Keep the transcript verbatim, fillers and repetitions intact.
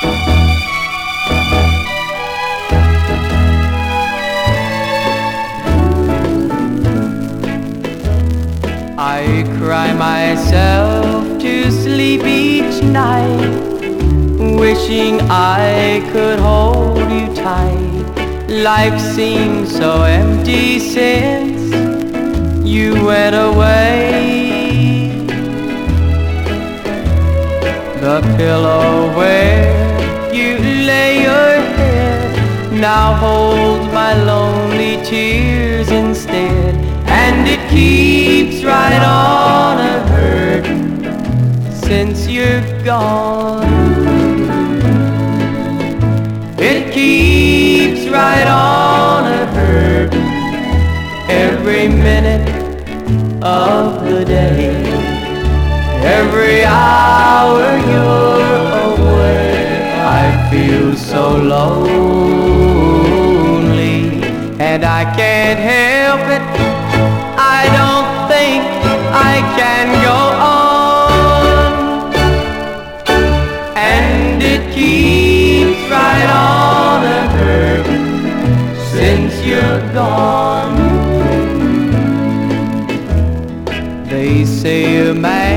I cry myself to sleep each night, wishing I could hold you tight. Life seems so empty since you went away. The pillow where you lay your head now holds my lonely tears instead, and it keeps right on a hurtin' since you're gone. It keeps right on a hurtin' every minute of the day. Every hour you're away, I feel so lonely, and I can't help it. I don't think I can go on, and it keeps right on a hurtin' since you're gone. They say a man